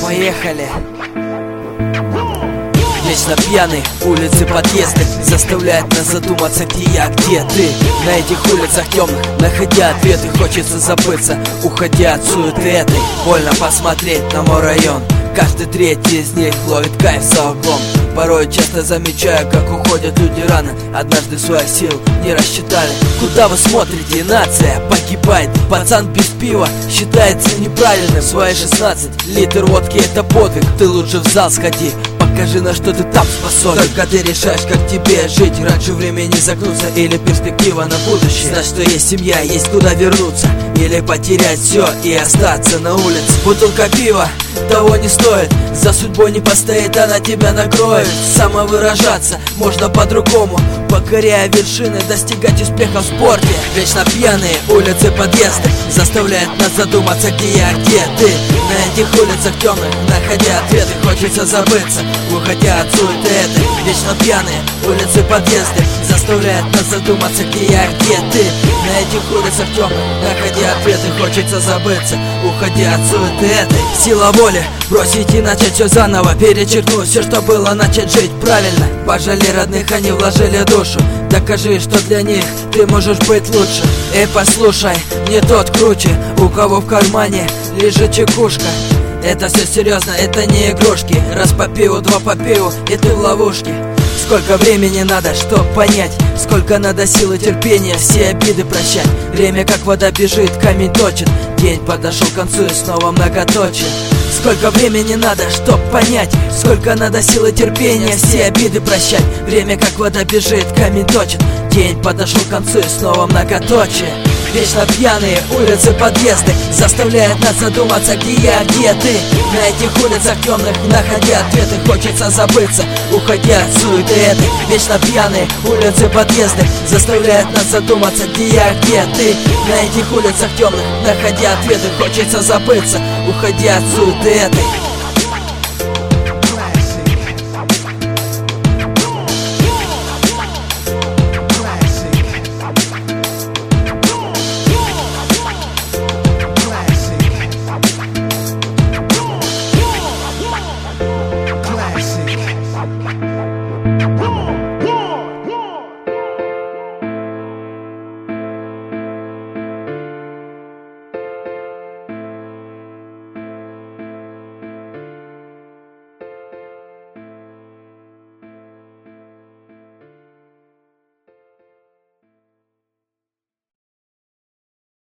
Поехали. Вечно пьяный, улицы, подъезды заставляют нас задуматься, где я, где ты. На этих улицах темных, находя ответы, хочется забыться, уходя от суеты этой. Больно посмотреть на мой район, каждый третий из них ловит кайф за углом. Порой часто замечаю, как уходят люди рано, однажды своих сил не рассчитали. Куда вы смотрите, нация погибает. Пацан без пива считается неправильным. Свои 16, литр водки это подвиг. Ты лучше в зал сходи, покажи, на что ты там способен. Только ты решаешь, как тебе жить, раньше времени загнуться или перспектива на будущее. Знать, что есть семья, есть куда вернуться, или потерять все и остаться на улице. Бутылка пива того не стоит, за судьбой не постоит, она тебя накроет. Самовыражаться можно по-другому, покоряя вершины, достигать успеха в спорте. Вечно пьяные улицы, подъезды заставляют нас задуматься, где я, где ты. На этих улицах темных, находя ответы, хочется забыться, уходя от суеты этой. Вечно пьяные улицы, подъезды заставляют нас задуматься, где я, где ты. На этих улицах темных, находя ответы, хочется забыться, уходя от суеты этой. Сила воли бросить и начать все заново, перечеркнуть все, что было, начать жить правильно. Пожалей родных, они вложили душу, докажи, что для них ты можешь быть лучше. Эй, послушай, не тот круче, у кого в кармане лежит чекушка. Это все серьезно, это не игрушки. Раз по пиву, два по пиву, и ты в ловушке. Сколько времени надо, чтоб понять, сколько надо силы, терпения, все обиды прощать. Время как вода бежит, камень точит, день подошел к концу и снова многоточие. Сколько времени надо, чтоб понять, сколько надо силы, терпения, все обиды прощать. Время как вода бежит, камень точит, день подошел к концу и снова многоточие. Вечно пьяные улицы, подъезды заставляют нас задуматься, где я, где ты. На этих улицах темных, находя ответы, хочется забыться, уходя от суеты этой. Вечно пьяные улицы, подъезды заставляют нас задуматься, где я, где ты. На этих улицах темных, находя ответы, хочется забыться, уходя от суеты этой.